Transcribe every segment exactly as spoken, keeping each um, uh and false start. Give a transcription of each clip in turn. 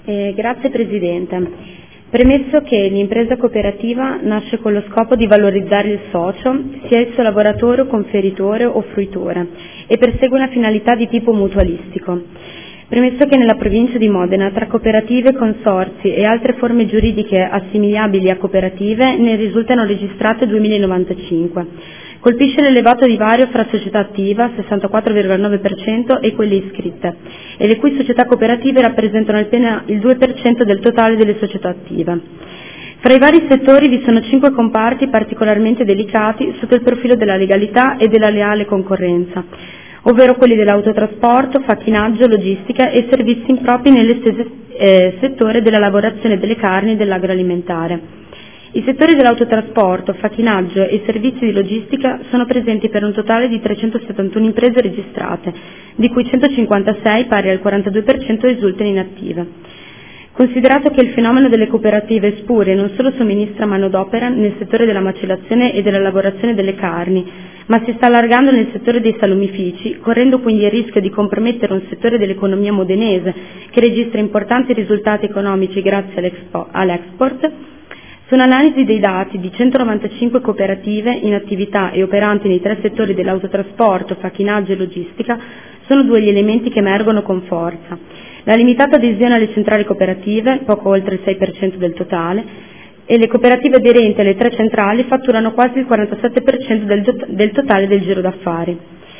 Eh, grazie Presidente. Premesso che l'impresa cooperativa nasce con lo scopo di valorizzare il socio, sia esso lavoratore o conferitore o fruitore, e persegue una finalità di tipo mutualistico. Premesso che nella provincia di Modena, tra cooperative, consorzi e altre forme giuridiche assimilabili a cooperative, ne risultano registrate duemilanovantacinque. Colpisce l'elevato divario fra società attiva, sessantaquattro virgola nove per cento, e quelle iscritte, e le cui società cooperative rappresentano appena il due per cento del totale delle società attive. Fra i vari settori vi sono cinque comparti particolarmente delicati sotto il profilo della legalità e della leale concorrenza, ovvero quelli dell'autotrasporto, facchinaggio, logistica e servizi impropri nell'esteso eh, settore della lavorazione delle carni e dell'agroalimentare. I settori dell'autotrasporto, facchinaggio e servizi di logistica sono presenti per un totale di trecentosettantuno imprese registrate, di cui centocinquantasei, pari al quarantadue per cento, risultano inattive. Considerato che il fenomeno delle cooperative spurie non solo somministra manodopera nel settore della macellazione e della lavorazione delle carni, ma si sta allargando nel settore dei salumifici, correndo quindi il rischio di compromettere un settore dell'economia modenese che registra importanti risultati economici grazie all'export, su un'analisi dei dati di centonovantacinque cooperative in attività e operanti nei tre settori dell'autotrasporto, facchinaggio e logistica, sono due gli elementi che emergono con forza: la limitata adesione alle centrali cooperative, poco oltre il sei per cento del totale, e le cooperative aderenti alle tre centrali fatturano quasi il quarantasette per cento del, del totale del giro d'affari.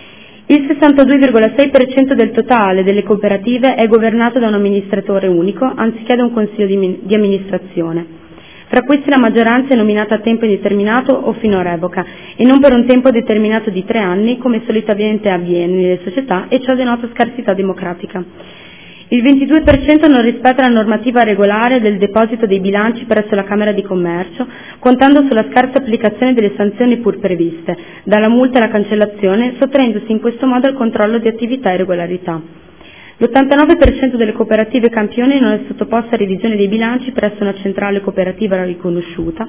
Il sessantadue virgola sei per cento del totale delle cooperative è governato da un amministratore unico, anziché da un consiglio di, di amministrazione. Fra questi la maggioranza è nominata a tempo indeterminato o fino a revoca, e non per un tempo determinato di tre anni, come solitamente avviene nelle società, e ciò denota scarsità democratica. Il ventidue per cento non rispetta la normativa regolare del deposito dei bilanci presso la Camera di Commercio, contando sulla scarsa applicazione delle sanzioni pur previste, dalla multa alla cancellazione, sottraendosi in questo modo al controllo di attività e regolarità. L'ottantanove per cento delle cooperative campioni non è sottoposta a revisione dei bilanci presso una centrale cooperativa riconosciuta.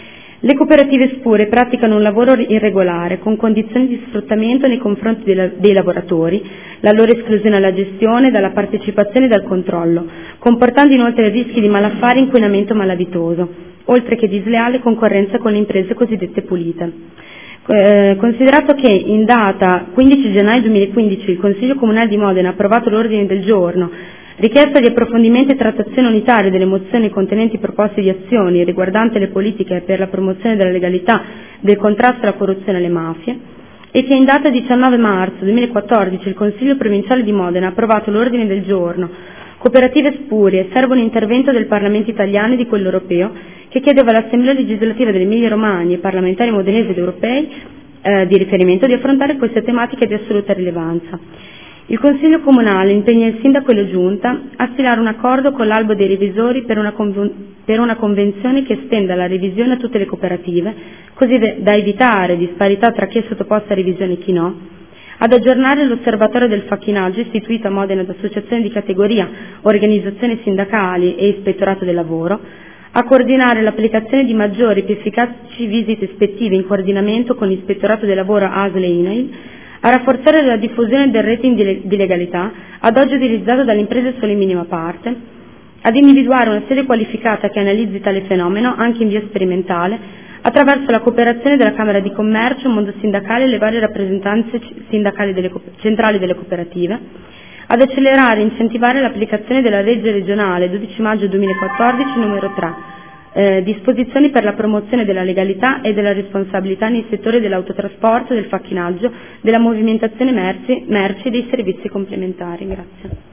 Le cooperative spurie praticano un lavoro irregolare, con condizioni di sfruttamento nei confronti dei, dei lavoratori, la loro esclusione alla gestione, dalla partecipazione e dal controllo, comportando inoltre rischi di malaffare e inquinamento malavitoso, oltre che di sleale concorrenza con le imprese cosiddette pulite. Eh, considerato che in data quindici gennaio duemilaquindici il Consiglio Comunale di Modena ha approvato l'ordine del giorno richiesta di approfondimento e trattazione unitaria delle mozioni contenenti proposte di azioni riguardanti le politiche per la promozione della legalità, del contrasto alla corruzione e alle mafie, e che in data diciannove marzo duemilaquattordici il Consiglio Provinciale di Modena ha approvato l'ordine del giorno Cooperative spurie, serve un intervento del Parlamento italiano e di quello europeo, che chiedeva all'Assemblea legislativa dell'Emilia Romagna e parlamentari modenesi ed europei eh, di riferimento di affrontare queste tematiche di assoluta rilevanza. Il Consiglio Comunale impegna il Sindaco e la Giunta a stilare un accordo con l'Albo dei Revisori per una, conv- per una convenzione che estenda la revisione a tutte le cooperative, così da evitare disparità tra chi è sottoposto a revisione e chi no, ad aggiornare l'osservatorio del facchinaggio istituito a Modena da associazioni di categoria, organizzazioni sindacali e ispettorato del lavoro, a coordinare l'applicazione di maggiori e più efficaci visite ispettive in coordinamento con l'ispettorato del lavoro A S L e I N A I L, a rafforzare la diffusione del rating di legalità, ad oggi utilizzato dalle imprese solo in minima parte, ad individuare una sede qualificata che analizzi tale fenomeno, anche in via sperimentale, attraverso la cooperazione della Camera di Commercio, mondo sindacale e le varie rappresentanze sindacali delle, centrali delle cooperative, ad accelerare e incentivare l'applicazione della legge regionale dodici maggio duemilaquattordici numero tre, eh, disposizioni per la promozione della legalità e della responsabilità nei settori dell'autotrasporto, del facchinaggio, della movimentazione merci, merci e dei servizi complementari. Grazie.